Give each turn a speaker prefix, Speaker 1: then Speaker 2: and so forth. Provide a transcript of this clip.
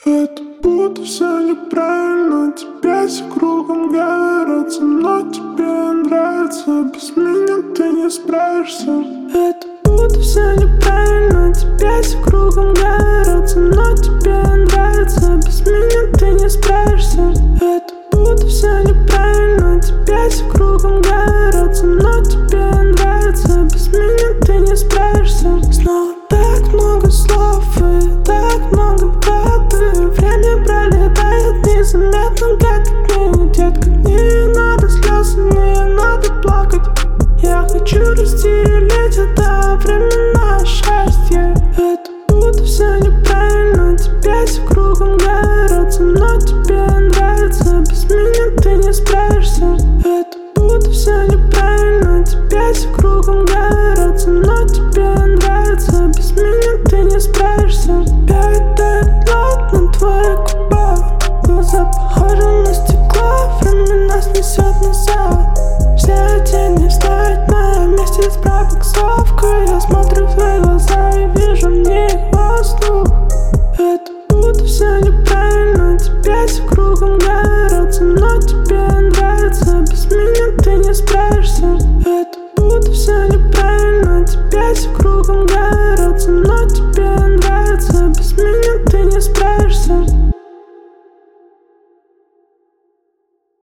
Speaker 1: Это будто все неправильно. Тебя все кругом говорят, но тебе нравится. Без меня ты не справишься. Это будто все неправильно. Тебя все кругом говорят, но тебе нравится. Без меня ты не справишься. Это будто все неправильно. Тебя все кругом говорят, но тебе нравится. Без меня ты не справишься. Снова так много слов и так много воды. Время пролетает незаметно, как дни. Детка, не надо слез, не надо плакать. Я хочу разделить это времена счастья. Это будто все неправильно. Тебя все кругом говорят, но тебе нравится. Без меня ты не справишься. Это будто все неправильно. Тебя все кругом говорят, но тебе нравится. Без меня ты не справишься. Падает лед на твоих губах. Глаза похожи на стекло. Время нас несет назад. Все тени стоят на месте с пробуксовкой. Я смотрю в твои глаза и вижу в них воздух. Это будто все неправильно. Тебя все кругом говорят, но тебе нравится. Без меня ты не справишься. Это будто все неправильно. Тебя все кругом говорят.